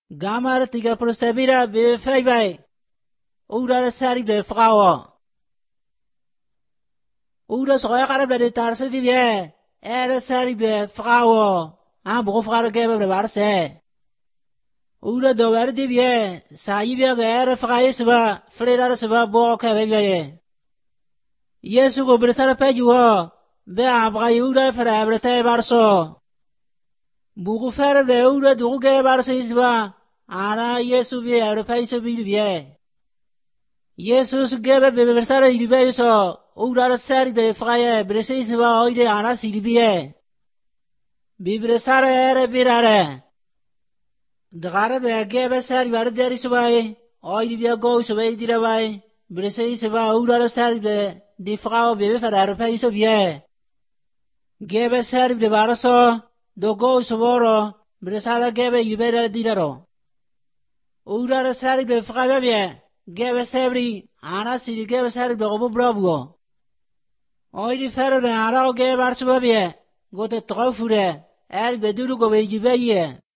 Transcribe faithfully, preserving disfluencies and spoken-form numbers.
Gamar tiga puluh sembilan be fai Udah sari be frau. Udah soalnya karena dari tarse di be. Era sari be frau. Ah buku frau ke be barse. Udah dolar di be. Sai be ga era frau seba. Freda seba bo ke be be. Yesu go bersara pejuo. Be abra udah fra brete barso. Buku fra be udah dugu ke barse seba. Ana Yesu be era paiso bi be. Yesus gebe be bersara idibe so ura sari be fraye bresis ba oide ana sidibiye bi bersara ere birare dagare be gebe sari bar deri subai oide be go subai dirabai bresis ba ura sari be di frao be fadar paiso biye gebe sari be baraso do go suboro bersara gebe idibe diraro ura sari be fraye be gebe sebri ana siri gebe sebri dogo brabgo oidi ferre ana gebe arsuba biye gote trofure el beduru go bejibe ye